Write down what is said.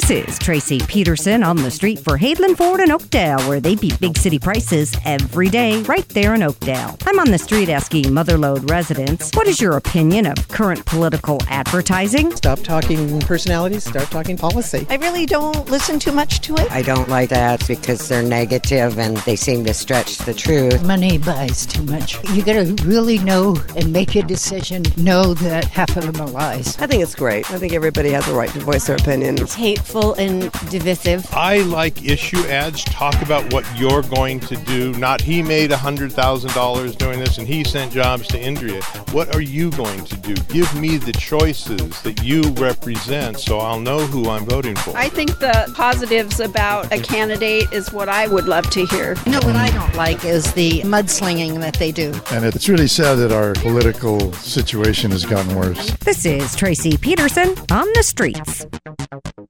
This is Tracy Peterson on the street for Hadeland Ford in Oakdale, where they beat big city prices every day right there in Oakdale. I'm on the street asking Motherlode residents, what is your opinion of current political advertising? Stop talking personalities, start talking policy. I really don't listen too much to it. I don't like that because they're negative and they seem to stretch the truth. Money buys too much. You got to really know and make a decision, know that half of them are lies. I think it's great. I think everybody has a right to voice their opinion. It's hateful and divisive. I like issue ads. Talk about what you're going to do. Not he made $100,000 doing this and he sent jobs to India. What are you going to do? Give me the choices that you represent so I'll know who I'm voting for. I think the positives about a candidate is what I would love to hear. You know what I don't like is the mudslinging that they do. And it's really sad that our political situation has gotten worse. This is Tracy Peterson on the streets.